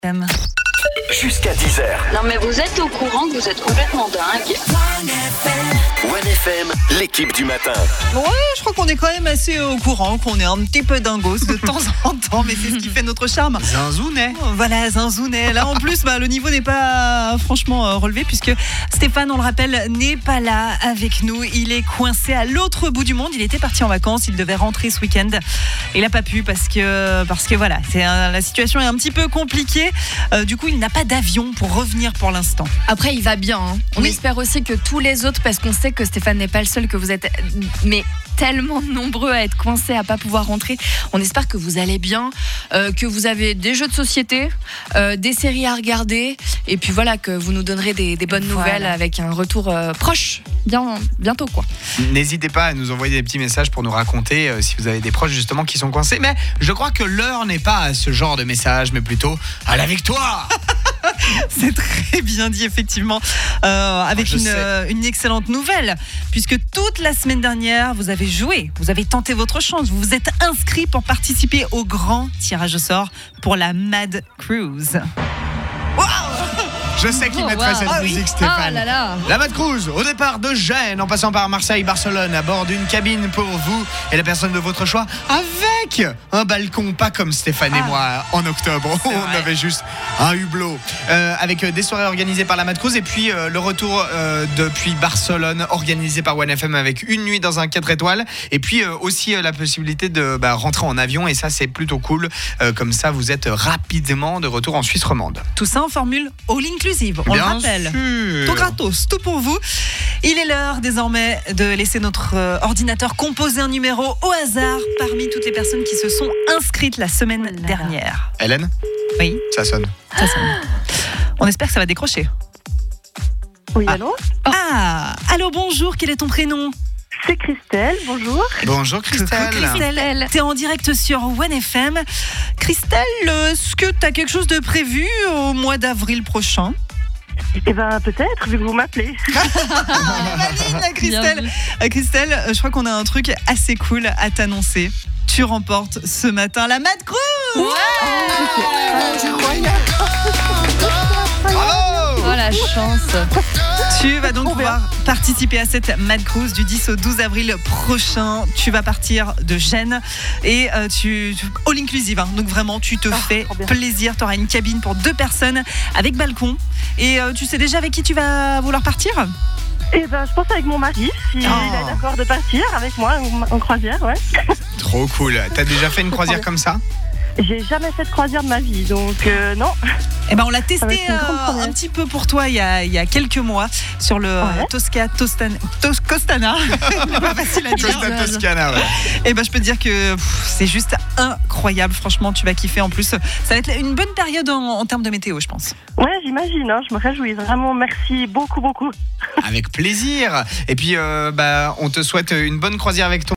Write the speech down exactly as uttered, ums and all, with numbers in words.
Jusqu'à dix heures. Non mais vous êtes au courant que vous êtes complètement dingue. One F M, l'équipe du matin. Ouais, je crois qu'on est quand même assez au courant, qu'on est un petit peu dingos de temps en temps, mais c'est ce qui fait notre charme. Zinzounet. Voilà, Zinzounet. Là en plus, bah, le niveau n'est pas franchement euh, relevé puisque Stéphane, on le rappelle, n'est pas là avec nous. Il est coincé à l'autre bout du monde. Il était parti en vacances, il devait rentrer ce week-end. Il n'a pas pu parce que, parce que voilà, c'est un, la situation est un petit peu compliquée. Euh, du coup, il n'a pas d'avion pour revenir pour l'instant. Après, il va bien. Hein. On Oui. espère aussi que tous les autres, parce qu'on sait que Stéphane n'est pas le seul, que vous êtes mais tellement nombreux à être coincés, à pas pouvoir rentrer. On espère que vous allez bien, euh, que vous avez des jeux de société, euh, des séries à regarder, et puis voilà, que vous nous donnerez des, des bonnes Voilà. nouvelles avec un retour euh, proche, bien, bientôt quoi. N'hésitez pas à nous envoyer des petits messages pour nous raconter euh, si vous avez des proches justement qui sont coincés. Mais je crois que l'heure n'est pas à ce genre de message, mais plutôt à la victoire. C'est très bien dit, effectivement, euh, avec Je une, sais. euh, une excellente nouvelle, puisque toute la semaine dernière, vous avez joué, vous avez tenté votre chance, vous vous êtes inscrit pour participer au grand tirage au sort pour la Mad Cruise. Je sais qu'il Oh, mettrait wow. cette Ah oui. musique, Ah Stéphane. là là. La Mad Cruise, au départ de Gênes, en passant par Marseille, Barcelone, à bord d'une cabine pour vous et la personne de votre choix, avec un balcon, pas comme Stéphane et Ah. moi en octobre. C'est On vrai. avait juste un hublot. Euh, avec des soirées organisées par la Mad Cruise et puis euh, le retour euh, depuis Barcelone, organisé par One F M avec une nuit dans un quatre étoiles. Et puis euh, aussi euh, la possibilité de bah, rentrer en avion, et ça c'est plutôt cool. Euh, comme ça, vous êtes rapidement de retour en Suisse romande. Tout ça en formule all-inclusive, on Bien le rappelle. sûr. Tout gratos, tout pour vous. Il est l'heure désormais de laisser notre euh, ordinateur composer un numéro au hasard parmi toutes les personnes qui se sont inscrites la semaine Oh là là. dernière. Hélène, Oui, ça sonne. ça sonne. On espère que ça va décrocher. Oui, Ah. allô. Ah, allô, bonjour, quel est ton prénom? C'est Christelle, bonjour. Bonjour Christelle. Coucou, Christelle. T'es en direct sur One F M. Christelle, est-ce que t'as quelque chose de prévu au mois d'avril prochain? Eh ben peut-être, vu que vous m'appelez. Maline, Christelle. Euh, Christelle, euh, je crois qu'on a un truc assez cool à t'annoncer. Tu remportes ce matin la Mad Cruise. Bravo. Oh la chance. Tu vas donc pouvoir participer à cette Mad Cruise du dix au douze avril prochain. Tu vas partir de Gênes et euh, tu, tu- all inclusive. Hein. Donc vraiment, tu te fais trop bien. plaisir. Tu auras une cabine pour deux personnes avec balcon. Et euh, tu sais déjà avec qui tu vas vouloir partir? Eh ben je pense avec mon mari, si il est d'accord de partir avec moi en, en croisière, ouais. Trop cool. T'as déjà fait une croisière comme ça? J'ai jamais fait de croisière de ma vie, donc euh, non. Eh ben, on l'a Ça va testé être une grande euh, première. un petit peu pour toi il y a, il y a quelques mois sur le euh, Ouais. Tosca Tostan, Tos, Costana. Pas facile à dire. Costa Toscana, ouais. Et ben je peux te dire que pff, c'est juste incroyable. Franchement, tu vas kiffer en plus. Ça va être une bonne période en, en termes de météo, je pense. Ouais, j'imagine, hein, je me réjouis. Vraiment, merci beaucoup, beaucoup. Avec plaisir. Et puis, euh, bah, on te souhaite une bonne croisière avec ton